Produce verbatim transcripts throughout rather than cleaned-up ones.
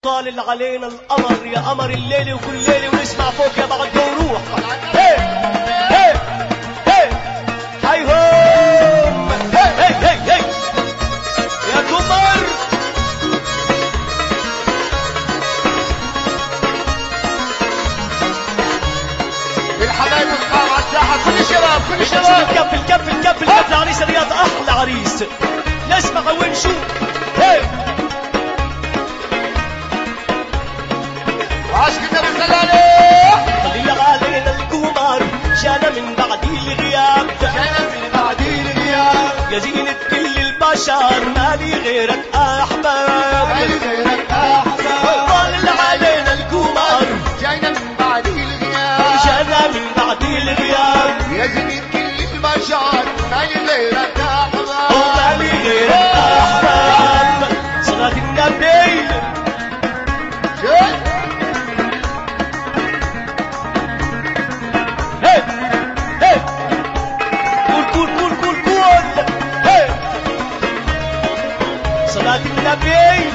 طالع علينا القمر يا قمر الليل وكل ليلة ونسمع فوق يا بعد وروح. هي هي هي هاي هوم هي هي هي هي يا قمر. الحبايب القاعة على الساحة كل شباب كل شباب كفل كفل كفل كفل عريس الرياض أحلى عريس نسمع ونشوف. هي عاشق النبي صلى عليه. طلع علينا القمر جانا من بعد الغياب جانا من بعد الغياب يا زينة كل البشر مالي غيرك أحباب مالي غيرك أحباب. طلع علينا القمر جانا من بعد الغياب جانا من بعد الغياب يا زميل كل البشر مالي غيرك أحباب ومالي غيرك أحباب. صلاة النبي هي هي قول قول قول قول قول هي صلاة النبي.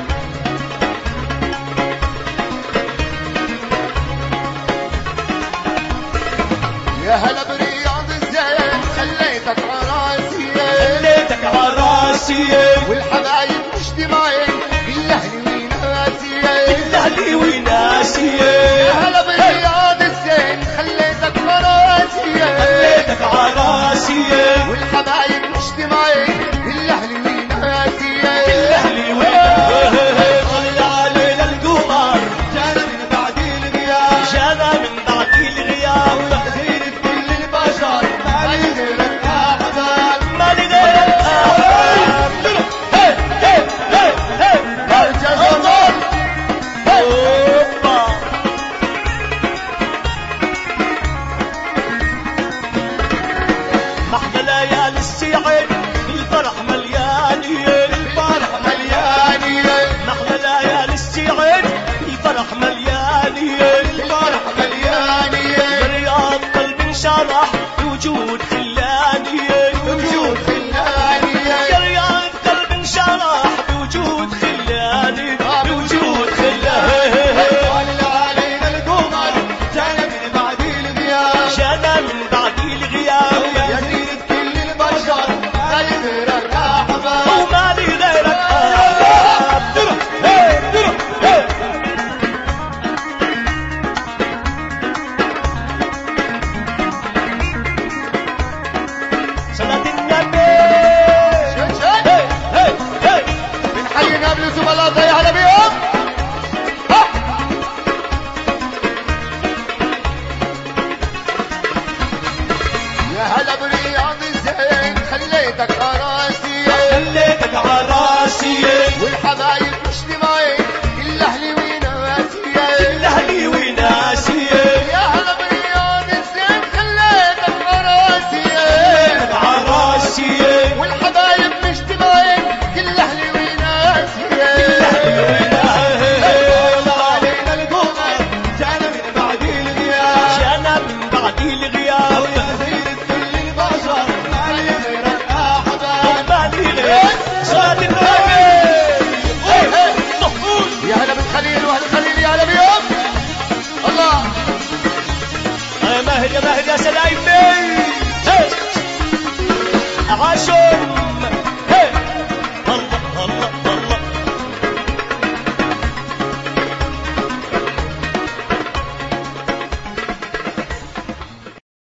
يا هلا برياض الزين خليتك عراسي خليتك عراسي والحبايب مجتمعين بالاهلي وناسي اهلي وناسي. يا هلا برياض الزين خليتك عراسي خليتك عراسي والحبايب مجتمعين بالاهلي وناسي اهلي وناسي. طلع علينا القمر جانا من بعد الغياب جانا من بعد الغياب زينة كل البشر مالي غيرك أحباب مالي غيرك أحباب. هي هي هي هي ارجع زمر أوبا. محلى ليالي السعد الفرح ملياني الفرح ملياني محلى ليالي السعد الفرح ملياني الفرح ملياني برياض قلب انشرح بوجود خلاني وجود خلاني يا رياض قلب انشرح بوجود خلاني بوجود خلاني. طالع علينا القمر جانا من بعد الغياب جانا من بعد الغياب يا زينة كل البشر مالي غيرك أحباب ومالي غيرك أحباب. هي هي صلاة النبي. شن شن هي هي هي من حي نابلس وبلاطة يا هلا بيهم. ها. يا هلا برياض الزين خليتك عراسي خليتك عراسي والحبايب مجتمعين الاهلي وناسي اهلي وناسي. يا هلا برياض الزين خليتك عراسي خليتك عراسي والحبايب مجتمعين كل اهلي وناسي طلع علينا القمر جانا من بعد الغياب جانا من بعد الغياب يا زينة كل البشر مالي غيرك أحباب مالي غيرك. صلاة النبي. يا هلا بالخليل واهل الخليل يا هلا بيهم. الله يا ماهر يا ماهر يا سلايمي. عاشم